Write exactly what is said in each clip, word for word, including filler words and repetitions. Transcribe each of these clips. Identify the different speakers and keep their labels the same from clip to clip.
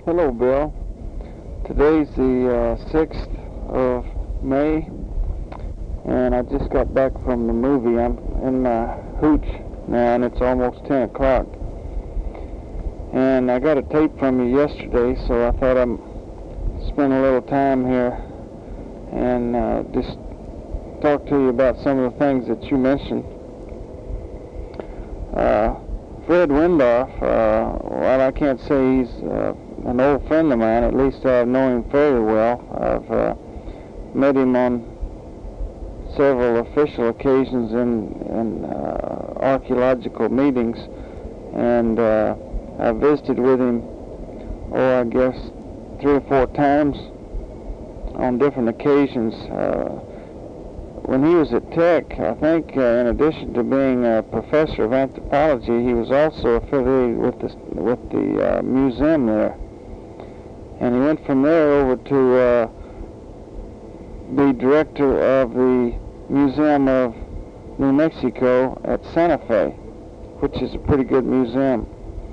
Speaker 1: Hello, Bill. Today's the uh, sixth of May, and I just got back from the movie. I'm in my hooch now, and it's almost ten o'clock. And I got a tape from you yesterday, so I thought I'd spend a little time here and uh, just talk to you about some of the things that you mentioned. Uh, Fred Wendoff, uh, while I can't say he's uh, an old friend of mine, at least I know him fairly well. I've uh, met him on several official occasions in, in uh, archaeological meetings, and uh, I visited with him, oh, I guess three or four times on different occasions. Uh, when he was at Tech, I think uh, in addition to being a professor of anthropology, he was also affiliated with the, with the uh, museum there. And he went from there over to uh, be director of the Museum of New Mexico at Santa Fe, which is a pretty good museum.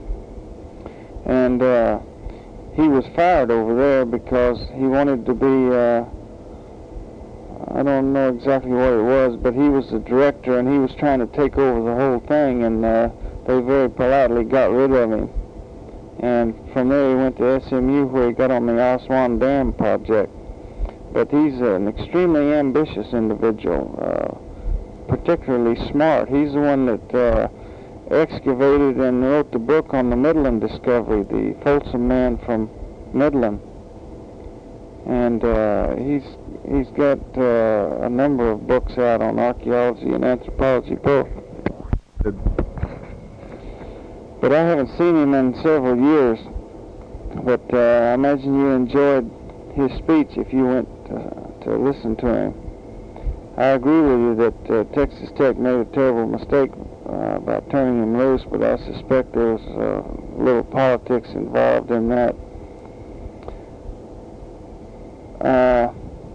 Speaker 1: And uh, he was fired over there because he wanted to be, uh, I don't know exactly what it was, but he was the director and he was trying to take over the whole thing, and uh, they very politely got rid of him. And from there he went to S M U, where he got on the Aswan Dam project. But he's an extremely ambitious individual, uh, particularly smart. He's the one that uh, excavated and wrote the book on the Midland discovery, the Folsom Man from Midland. And uh, he's he's got uh, a number of books out on archaeology and anthropology both. But I haven't seen him in several years. But uh, I imagine you enjoyed his speech if you went uh, to listen to him. I agree with you that uh, Texas Tech made a terrible mistake uh, about turning him loose, but I suspect there was uh, a little politics involved in that. Uh,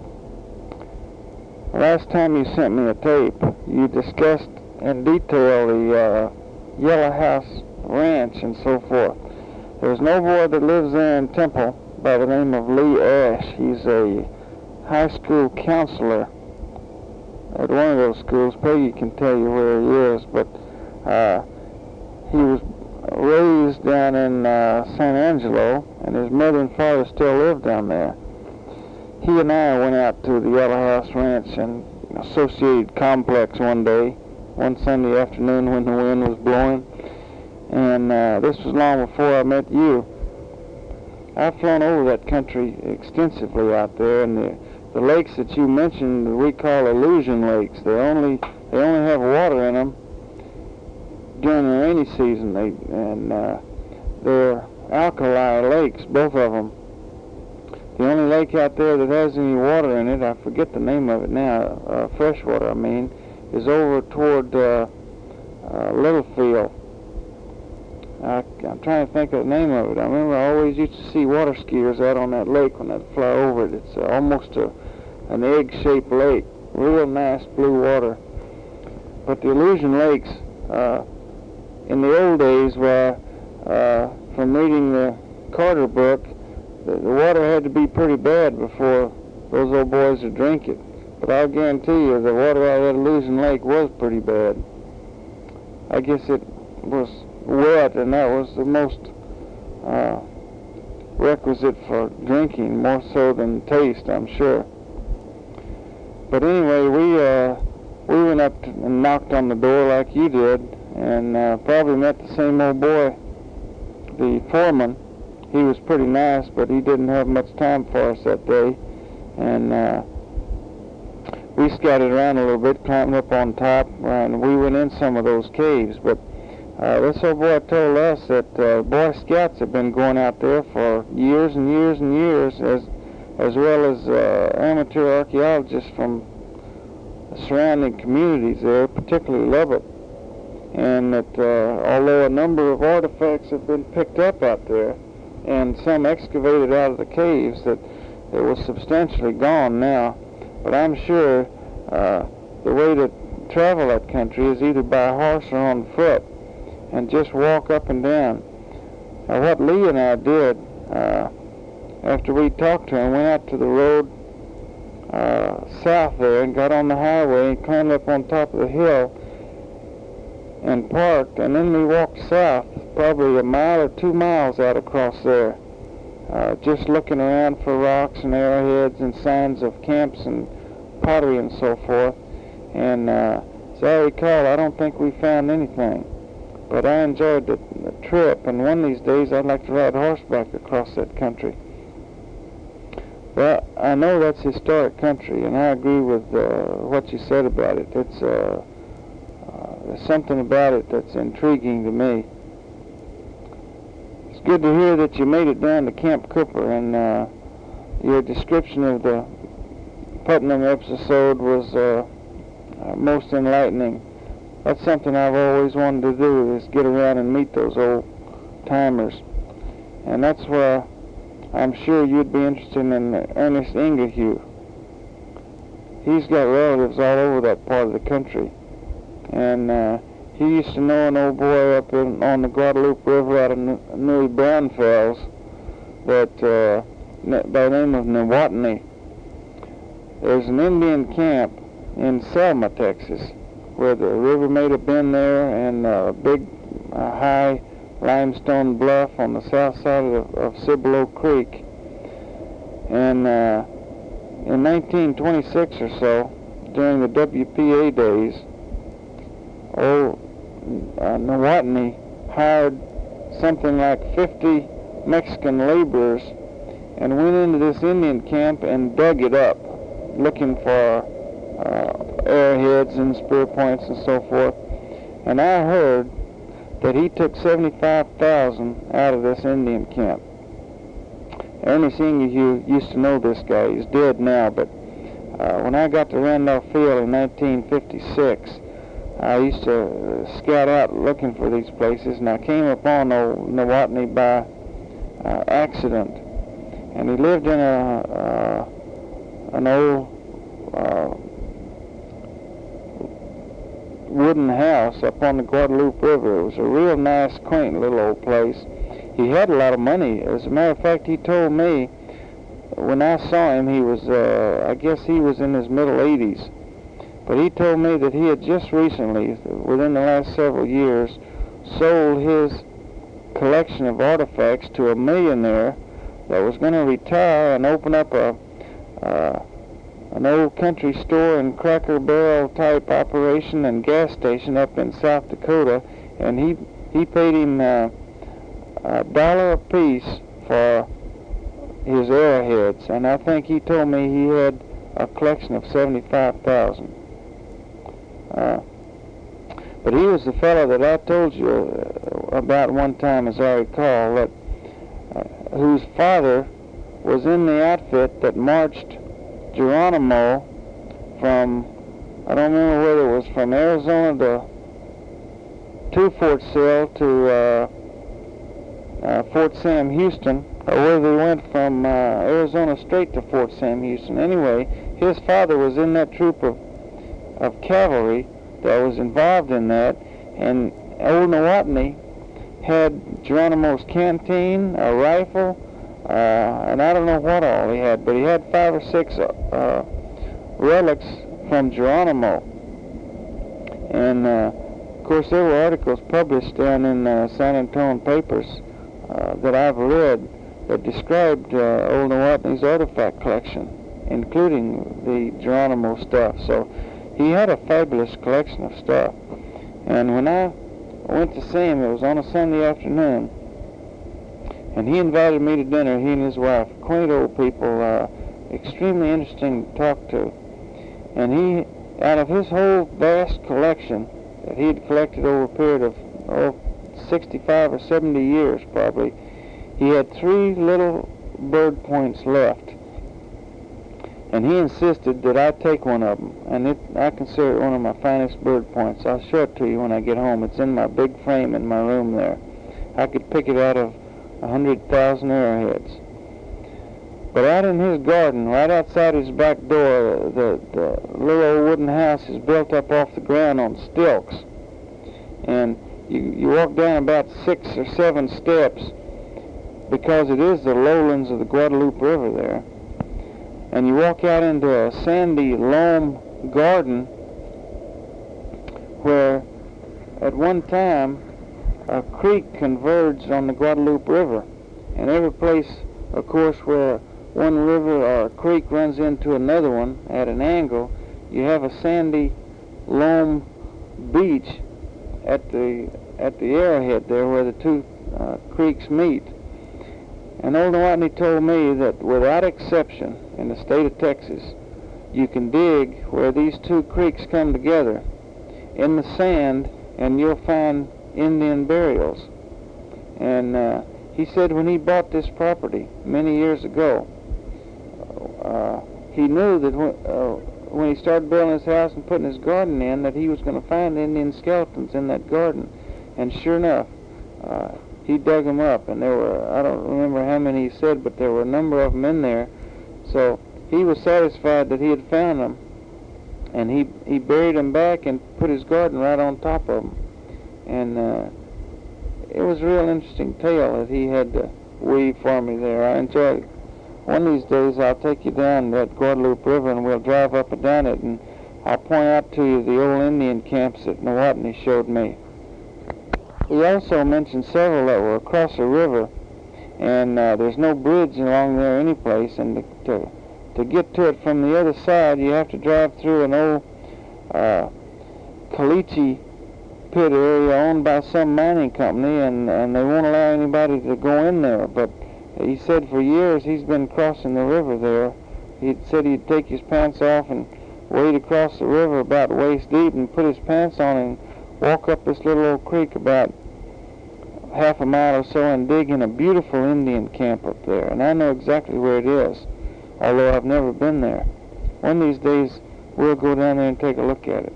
Speaker 1: last time you sent me a tape, you discussed in detail the uh, Yellow House Ranch and so forth. There's no boy that lives there in Temple by the name of Lee Ash. He's a high school counselor at one of those schools. Peggy can tell you where he is, but uh, he was raised down in uh, San Angelo, and his mother and father still live down there. He and I went out to the Yellow House Ranch and Associated Complex one day, one Sunday afternoon when the wind was blowing, and uh, this was long before I met you. I've flown over that country extensively out there, and the, the lakes that you mentioned we call illusion lakes. They only they only have water in them during the rainy season. They and uh, they're alkali lakes, both of them. The only lake out there that has any water in it, I forget the name of it now, uh, freshwater I mean, is over toward uh, uh, Littlefield. I, I'm trying to think of the name of it. I remember I always used to see water skiers out on that lake when I'd fly over it. It's uh, almost a, an egg-shaped lake, real nice blue water. But the illusion lakes, uh, in the old days, were, uh, from reading the Carter book, the, the water had to be pretty bad before those old boys would drink it. But I'll guarantee you the water out of that illusion lake was pretty bad. I guess it was wet, and that was the most uh, requisite for drinking, more so than taste, I'm sure. But anyway, we uh, we went up to, and knocked on the door like you did, and uh, probably met the same old boy, the foreman. He was pretty nice, but he didn't have much time for us that day, and uh, we scattered around a little bit, climbed up on top, and we went in some of those caves. But Uh, this old boy told us that uh, Boy Scouts have been going out there for years and years and years, as as well as uh, amateur archaeologists from the surrounding communities there, particularly Lubbock, and that uh, although a number of artifacts have been picked up out there and some excavated out of the caves, that it was substantially gone now. But I'm sure uh, the way to travel that country is either by horse or on foot, and just walk up and down. Now, what Lee and I did, uh, after we talked to him, went out to the road uh, south there and got on the highway and climbed up on top of the hill and parked, and then we walked south, probably a mile or two miles out across there, uh, just looking around for rocks and arrowheads and signs of camps and pottery and so forth. And uh, as I recall, I don't think we found anything. But I enjoyed the, the trip, and one of these days I'd like to ride horseback across that country. Well, I know that's historic country, and I agree with uh, what you said about it. It's uh, uh, there's something about it that's intriguing to me. It's good to hear that you made it down to Camp Cooper, and uh, your description of the Putnam episode was uh, uh, most enlightening. That's something I've always wanted to do, is get around and meet those old timers. And that's where I'm sure you'd be interested in Ernest Ingehew. He's got relatives all over that part of the country. And uh, he used to know an old boy up in, on the Guadalupe River out of New Braunfels that, uh, by the name of Newatney. There's an Indian camp in Selma, Texas, where the river made a bend there, and a big uh, high limestone bluff on the south side of, of Cibolo Creek. And uh, in nineteen twenty-six or so, during the W P A days, old uh, Newatney hired something like fifty Mexican laborers and went into this Indian camp and dug it up, looking for uh, arrowheads and spear points and so forth. And I heard that he took seventy-five thousand out of this Indian camp. Ernest Ingehew used to know this guy. He's dead now, but uh, when I got to Randolph Field in nineteen fifty-six, I used to uh, scout out looking for these places, and I came upon old Newatney by uh, accident. And he lived in a uh, an old uh, wooden house up on the Guadalupe River. It was a real nice, quaint little old place. He had a lot of money. As a matter of fact, he told me when I saw him, he was, uh, I guess he was in his middle eighties. But he told me that he had just recently, within the last several years, sold his collection of artifacts to a millionaire that was going to retire and open up a uh, an old country store and Cracker Barrel type operation and gas station up in South Dakota, and he he paid him uh, a dollar a piece for his arrowheads, and I think he told me he had a collection of seventy-five thousand. Uh, but he was the fellow that I told you about one time, as I recall, that uh, whose father was in the outfit that marched Geronimo from, I don't remember whether it was from Arizona to, to Fort Sill to uh, uh, Fort Sam Houston, or whether they went from uh, Arizona straight to Fort Sam Houston. Anyway, his father was in that troop of, of cavalry that was involved in that, and old Newatney had Geronimo's canteen, a rifle, Uh, and I don't know what all he had, but he had five or six uh, relics from Geronimo. And, uh, of course, there were articles published down in uh, San Antonio papers uh, that I've read that described uh, old Newatney's artifact collection, including the Geronimo stuff. So he had a fabulous collection of stuff. And when I went to see him, it was on a Sunday afternoon, and he invited me to dinner, he and his wife, quaint old people, uh, extremely interesting to talk to. And he, out of his whole vast collection that he had collected over a period of oh, sixty-five or seventy years probably, he had three little bird points left. And he insisted that I take one of them, and it, I consider it one of my finest bird points. I'll show it to you when I get home. It's in my big frame in my room there. I could pick it out of a hundred thousand arrowheads. But out in his garden, right outside his back door, the, the little old wooden house is built up off the ground on stilts. And you, you walk down about six or seven steps because it is the lowlands of the Guadalupe River there. And you walk out into a sandy loam garden where at one time a creek converged on the Guadalupe River. And every place, of course, where one river or a creek runs into another one at an angle, you have a sandy loam beach at the at the arrowhead there where the two uh, creeks meet. And Old Whitney told me that without exception in the state of Texas, you can dig where these two creeks come together in the sand and you'll find Indian burials. And uh, he said when he bought this property many years ago, uh, he knew that when, uh, when he started building his house and putting his garden in, that he was going to find Indian skeletons in that garden. And sure enough, uh, he dug them up, and there were, I don't remember how many he said, but there were a number of them in there. So he was satisfied that he had found them, and he, he buried them back and put his garden right on top of them. And uh, it was a real interesting tale that he had to weave for me there. I enjoyed it. One of these days I'll take you down that Guadalupe River and we'll drive up and down it, and I'll point out to you the old Indian camps that Nowotny showed me. He also mentioned several that were across the river, and uh, there's no bridge along there any place, and to, to, to get to it from the other side you have to drive through an old uh, caliche pit area owned by some mining company, and, and they won't allow anybody to go in there. But he said for years he's been crossing the river there. He said he'd take his pants off and wade across the river about waist deep and put his pants on and walk up this little old creek about half a mile or so and dig in a beautiful Indian camp up there. And I know exactly where it is, although I've never been there. One of these days we'll go down there and take a look at it.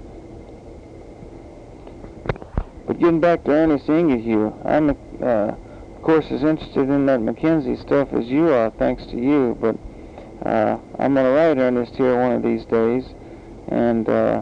Speaker 1: But getting back to Ernest Ingehew, I'm, uh, of course, as interested in that Mackenzie stuff as you are, thanks to you, but uh, I'm going to write Ernest here one of these days and uh,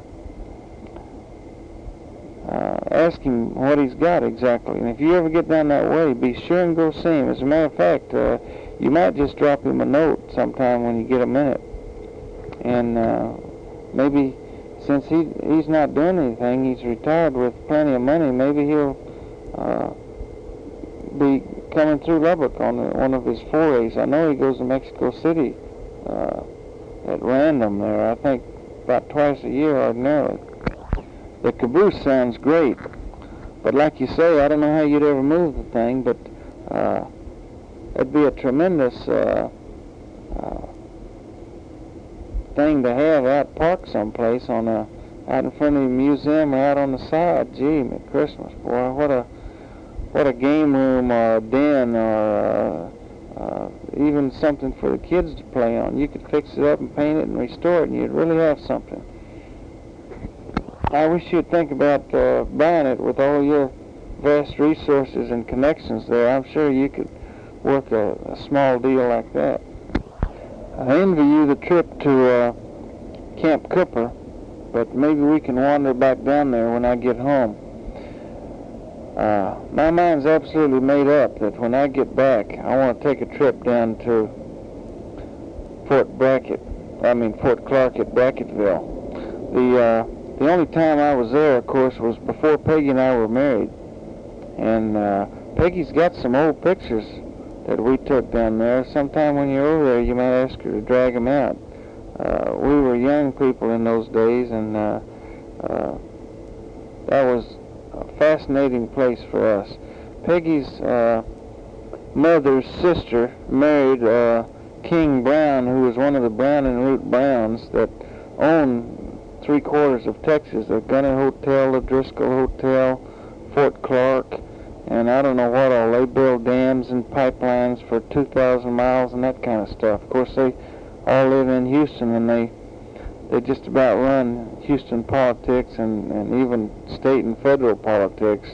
Speaker 1: uh, ask him what he's got exactly. And if you ever get down that way, be sure and go see him. As a matter of fact, uh, you might just drop him a note sometime when you get a minute. And uh, maybe since he he's not doing anything, he's retired with plenty of money, maybe he'll uh, be coming through Lubbock on a, one of his forays. I know he goes to Mexico City uh, at random there, I think about twice a year ordinarily. The caboose sounds great, but like you say, I don't know how you'd ever move the thing, but uh, it'd be a tremendous uh, uh, thing to have out parked someplace on a out in front of the museum or out on the side. Gee, at Christmas, boy, what a what a game room or a den or uh, uh, even something for the kids to play on. You could fix it up and paint it and restore it, and you'd really have something. I wish you'd think about uh, buying it with all your vast resources and connections there. I'm sure you could work a, a small deal like that. I envy you the trip to uh, Camp Cooper, but maybe we can wander back down there when I get home. Uh, my mind's absolutely made up that when I get back, I want to take a trip down to Fort Brackett, I mean Fort Clark at Bracketville. The, uh, the only time I was there, of course, was before Peggy and I were married. And uh, Peggy's got some old pictures that we took down there. Sometime when you're over there, you might ask her to drag them out. Uh, we were young people in those days, and uh, uh, that was a fascinating place for us. Peggy's uh, mother's sister married uh, King Brown, who was one of the Brown and Root Browns that owned three quarters of Texas, the Gunner Hotel, the Driscoll Hotel, Fort Clark, and I don't know what all. They build dams and pipelines for two thousand miles and that kind of stuff. Of course, they all live in Houston, and they they just about run Houston politics and, and even state and federal politics.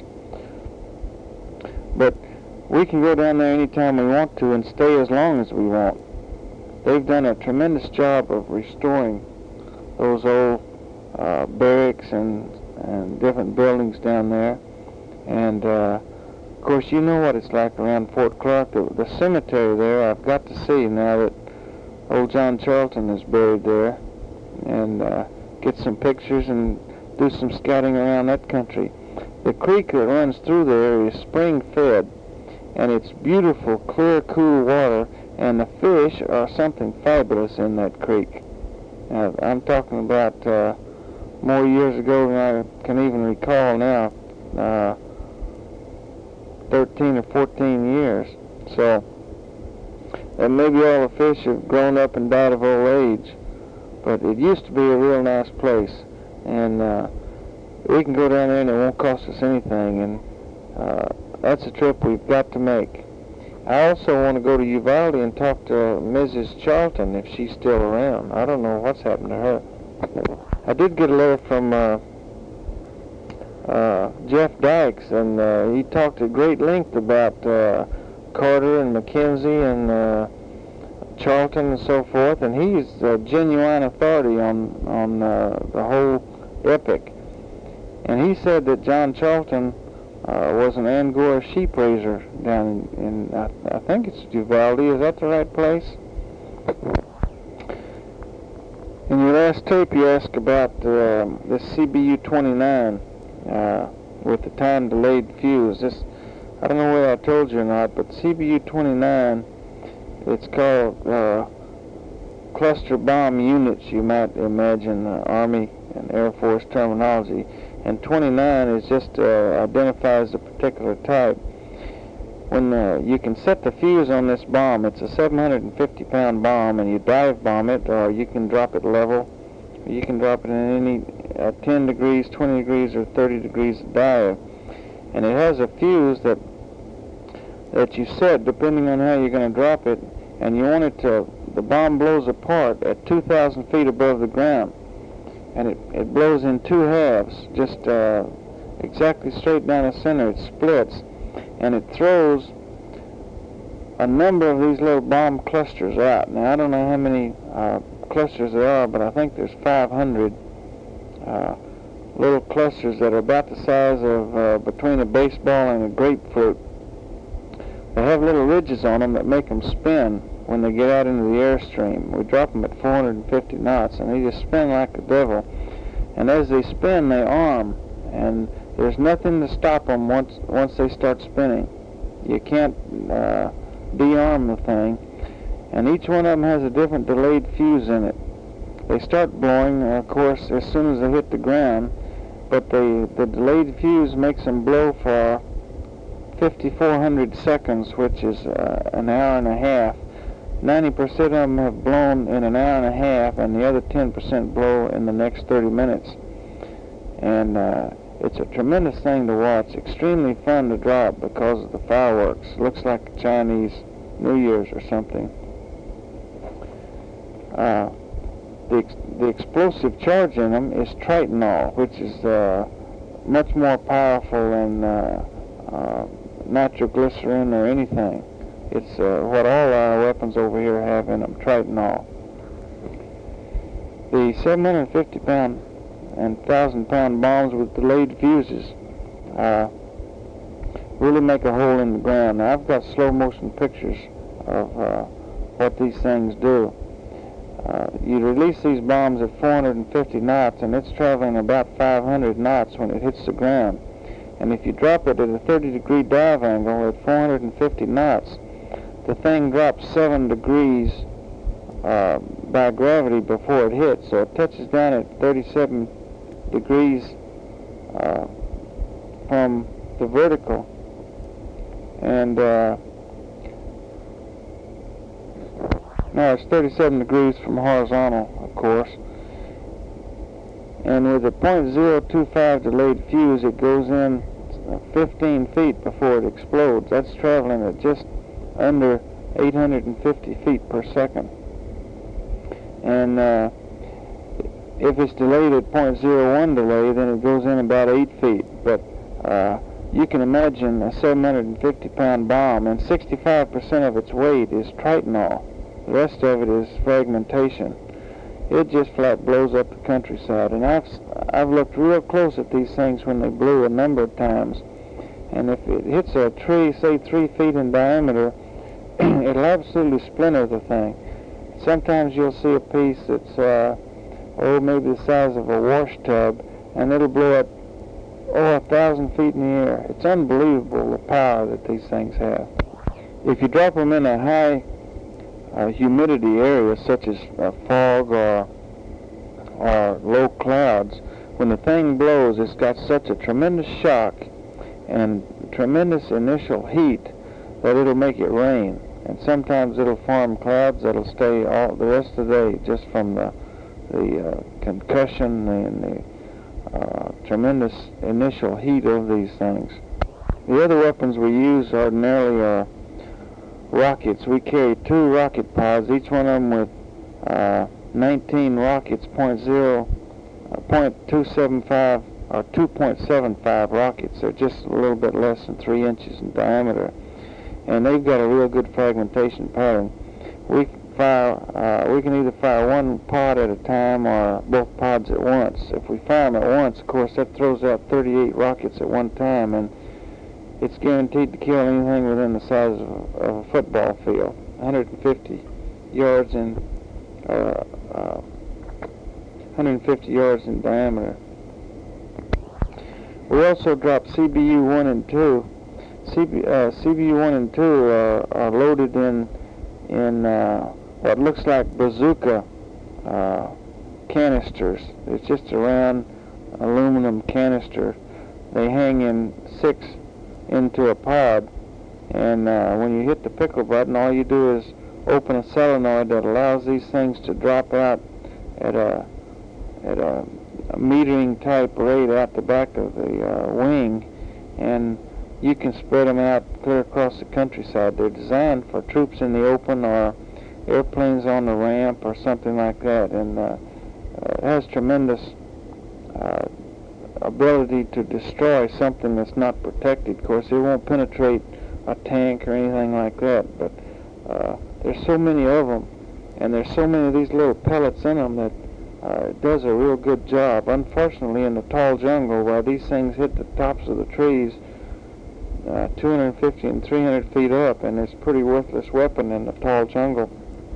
Speaker 1: But we can go down there anytime we want to and stay as long as we want. They've done a tremendous job of restoring those old uh, barracks and, and different buildings down there. And uh, Of course, you know what it's like around Fort Clark. The, the cemetery there, I've got to see now that old John Charlton is buried there, and uh, get some pictures and do some scouting around that country. The creek that runs through there is spring-fed, and it's beautiful, clear, cool water, and the fish are something fabulous in that creek. Uh, I'm talking about uh, more years ago than I can even recall now, uh, thirteen or fourteen years. So, and maybe all the fish have grown up and died of old age, but it used to be a real nice place, and uh, we can go down there and it won't cost us anything, and uh, that's a trip we've got to make. I also want to go to Uvalde and talk to Missus Charlton if she's still around. I don't know what's happened to her. I did get a letter from uh, uh, Jeff Dykes, and uh, he talked at great length about uh, Carter and McKenzie and uh, Charlton and so forth, and he's a genuine authority on, on uh, the whole epic. And he said that John Charlton Uh, was an Angora sheep raiser down in, in I, I think it's Uvalde. Is that the right place? In your last tape, you asked about uh, this C B U twenty-nine uh, with the time-delayed fuse. This, I don't know whether I told you or not, but C B U twenty-nine, it's called uh, cluster bomb units. You might imagine uh, Army and Air Force terminology. And twenty-nine is just uh, identifies a particular type. When uh, you can set the fuse on this bomb, it's a seven hundred fifty pound bomb, and you dive bomb it, or you can drop it level. You can drop it in any uh, ten degrees, twenty degrees, or thirty degrees of dive. And it has a fuse that that you set depending on how you're going to drop it, and you want it to, the bomb blows apart at two thousand feet above the ground. And it, it blows in two halves, just uh, exactly straight down the center. It splits, and it throws a number of these little bomb clusters out. Now, I don't know how many uh, clusters there are, but I think there's five hundred uh, little clusters that are about the size of uh, between a baseball and a grapefruit. They have little ridges on them that make them spin when they get out into the airstream. We drop them at four hundred fifty knots, and they just spin like the devil. And as they spin, they arm, and there's nothing to stop them once once they start spinning. You can't uh, de-arm the thing, and each one of them has a different delayed fuse in it. They start blowing, of course, as soon as they hit the ground, but they, the delayed fuse makes them blow for fifty-four hundred seconds, which is uh, an hour and a half. ninety percent of them have blown in an hour and a half, and the other ten percent blow in the next thirty minutes. And uh, it's a tremendous thing to watch. Extremely fun to drop because of the fireworks. Looks like Chinese New Year's or something. Uh, the, ex the explosive charge in them is tritonol, which is uh, much more powerful than uh, uh, nitroglycerin or anything. It's uh, what all our weapons over here have in them, tritonol. The seven hundred fifty pound and one thousand pound bombs with delayed fuses uh, really make a hole in the ground. Now, I've got slow motion pictures of uh, what these things do. Uh, you release these bombs at four hundred fifty knots, and it's traveling about five hundred knots when it hits the ground. And if you drop it at a thirty degree dive angle at four hundred fifty knots, the thing drops seven degrees uh, by gravity before it hits, so it touches down at thirty-seven degrees uh, from the vertical, and uh, no, it's thirty-seven degrees from horizontal, of course. And with a point zero two five delayed fuse, it goes in fifteen feet before it explodes. That's traveling at just under eight hundred fifty feet per second. And uh, if it's delayed at point zero one delay, then it goes in about eight feet. But uh, you can imagine a seven hundred fifty pound bomb, and sixty-five percent of its weight is tritonol. The rest of it is fragmentation. It just flat blows up the countryside. And I've, I've looked real close at these things when they blew a number of times. and if it hits a tree, say three feet in diameter, it'll absolutely splinter the thing. Sometimes you'll see a piece that's, uh, oh, maybe the size of a wash tub, and it'll blow up, oh, a thousand feet in the air. It's unbelievable the power that these things have. If you drop them in a high uh, humidity area, such as uh, fog or, or low clouds, when the thing blows, it's got such a tremendous shock and tremendous initial heat that it'll make it rain. And sometimes it'll form clouds that'll stay all the rest of the day just from the, the uh, concussion and the uh, tremendous initial heat of these things. The other weapons we use ordinarily are rockets. We carry two rocket pods, each one of them with uh, nineteen rockets, point zero, uh, point two seven five or two point seven five rockets. They're just a little bit less than three inches in diameter, and they've got a real good fragmentation pattern. We fire, uh, we can either fire one pod at a time or both pods at once. If we fire them at once, of course, that throws out thirty-eight rockets at one time, and it's guaranteed to kill anything within the size of, of a football field, one hundred fifty yards in, uh, uh, one hundred fifty yards in diameter. We also drop C B U one and two. C B, uh, C B U one and two are, are loaded in in uh, what looks like bazooka uh, canisters. It's just a round aluminum canister. They hang in six into a pod, and uh, when you hit the pickle button, all you do is open a solenoid that allows these things to drop out at a at a, a metering type rate out the back of the uh, wing, and you can spread them out clear across the countryside. They're designed for troops in the open or airplanes on the ramp or something like that, and uh, uh, it has tremendous uh, ability to destroy something that's not protected. Of course, it won't penetrate a tank or anything like that, but uh, there's so many of them, and there's so many of these little pellets in them that uh, it does a real good job. Unfortunately, in the tall jungle, where these things hit the tops of the trees uh, two hundred fifty and three hundred feet up, and it's a pretty worthless weapon in the tall jungle.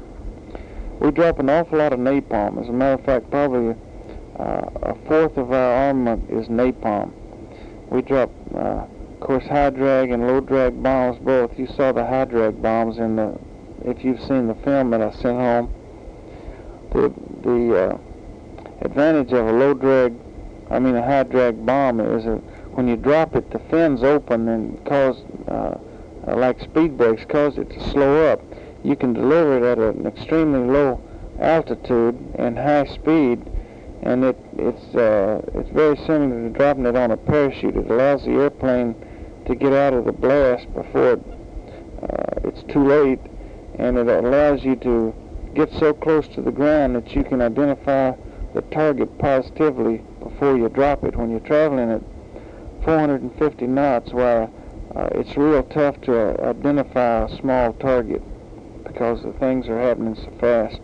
Speaker 1: We drop an awful lot of napalm. As a matter of fact, probably uh, a fourth of our armament is napalm. We drop, uh, of course, high drag and low drag bombs both. You saw the high drag bombs in the, if you've seen the film that I sent home. The the uh, advantage of a low drag, I mean a high drag bomb, is that when you drop it, the fins open and cause, uh, uh, like speed brakes, cause it to slow up. You can deliver it at an extremely low altitude and high speed, and it it's uh, it's very similar to dropping it on a parachute. It allows the airplane to get out of the blast before it, uh, it's too late, and it allows you to get so close to the ground that you can identify the target positively before you drop it. When you're traveling at four hundred fifty knots, where uh, it's real tough to uh, identify a small target because the things are happening so fast.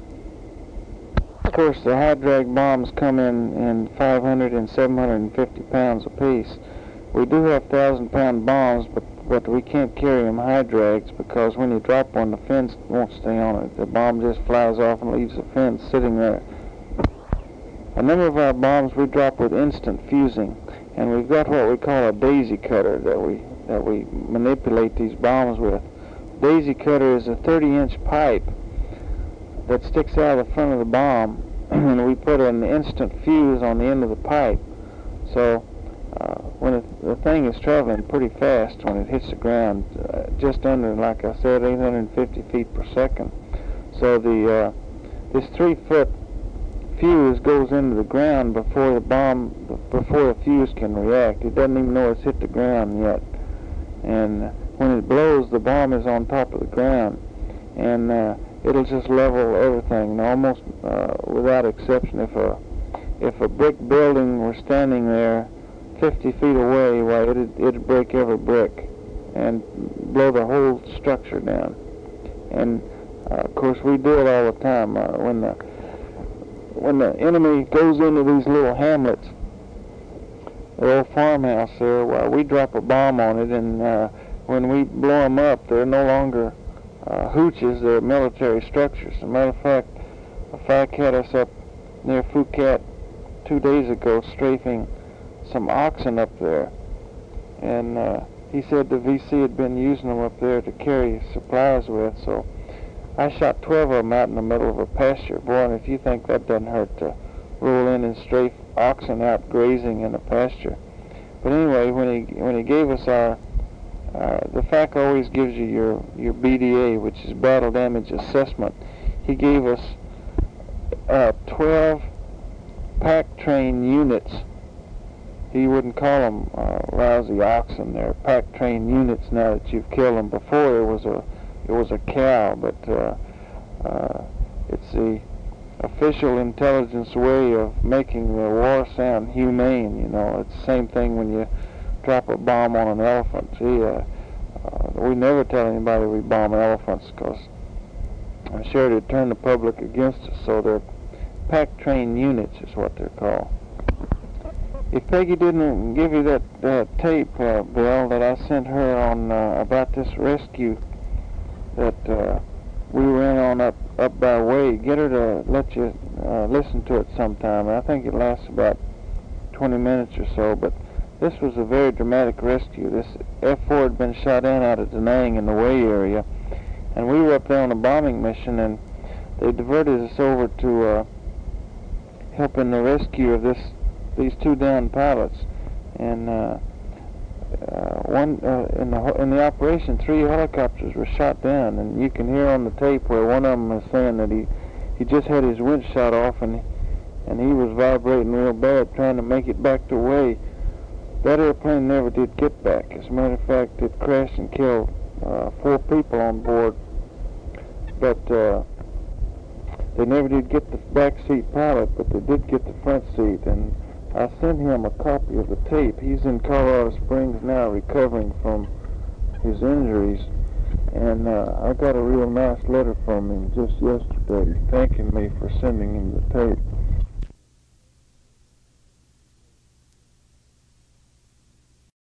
Speaker 1: Of course, the high drag bombs come in in five hundred and seven hundred fifty pounds apiece. We do have thousand pound bombs, but but we can't carry them high drags because when you drop one, the fins won't stay on it. The bomb just flies off and leaves the fins sitting there. A number of our bombs we drop with instant fusing, and we've got what we call a daisy cutter that we that we manipulate these bombs with. Daisy cutter is a thirty inch pipe that sticks out of the front of the bomb, and we put an instant fuse on the end of the pipe. So uh, when it, the thing is traveling pretty fast, when it hits the ground, uh, just under, like I said, eight hundred fifty feet per second. So the uh, this three foot fuse goes into the ground before the bomb, before the fuse can react. It doesn't even know it's hit the ground yet. And when it blows, the bomb is on top of the ground, and uh, it'll just level everything, and almost uh, without exception. If a if a brick building were standing there fifty feet away, why it'd it'd break every brick and blow the whole structure down. And uh, of course, we do it all the time. Uh, when the when the enemy goes into these little hamlets, the old farmhouse there. Well, we drop a bomb on it, and uh, when we blow them up, they're no longer uh, hooches, they're military structures. As a matter of fact, a F A C had us up near Phuket two days ago strafing some oxen up there, and uh, he said the V C had been using them up there to carry supplies with, so I shot twelve of them out in the middle of a pasture. Boy, and if you think that doesn't hurt to roll in and strafe oxen out grazing in a pasture. But anyway, when he when he gave us our, uh, the F A C always gives you your, your B D A, which is Battle Damage Assessment. He gave us uh, twelve pack train units. He wouldn't call them uh, lousy oxen. They're pack train units now that you've killed them. Before it was a it was a cow, but uh, uh, it's the official intelligence way of making the war sound humane. You know, it's the same thing when you drop a bomb on an elephant. See, uh, uh, we never tell anybody we bomb elephants, because I'm sure it'd turn the public against us. So they're pack train units is what they're called. If Peggy didn't give you that uh, tape, uh, Bill, that I sent her on uh, about this rescue that uh, we were in on up up by Wade, get her to let you uh, listen to it sometime. I think it lasts about twenty minutes or so, but this was a very dramatic rescue. This F four had been shot in out of Da Nang in the Way area, and we were up there on a bombing mission, and they diverted us over to uh, helping the rescue of this these two downed pilots. And uh, uh, one uh, in the in the operation, three helicopters were shot down, and you can hear on the tape where one of them is saying that he he just had his winch shot off, and and he was vibrating real bad trying to make it back to Way. That airplane never did get back. As a matter of fact, it crashed and killed uh, four people on board, but uh, they never did get the back seat pilot, but they did get the front seat. And I sent him a copy of the tape. He's in Colorado Springs now, recovering from his injuries, and uh, I got a real nice letter from him just yesterday thanking me for sending him the tape.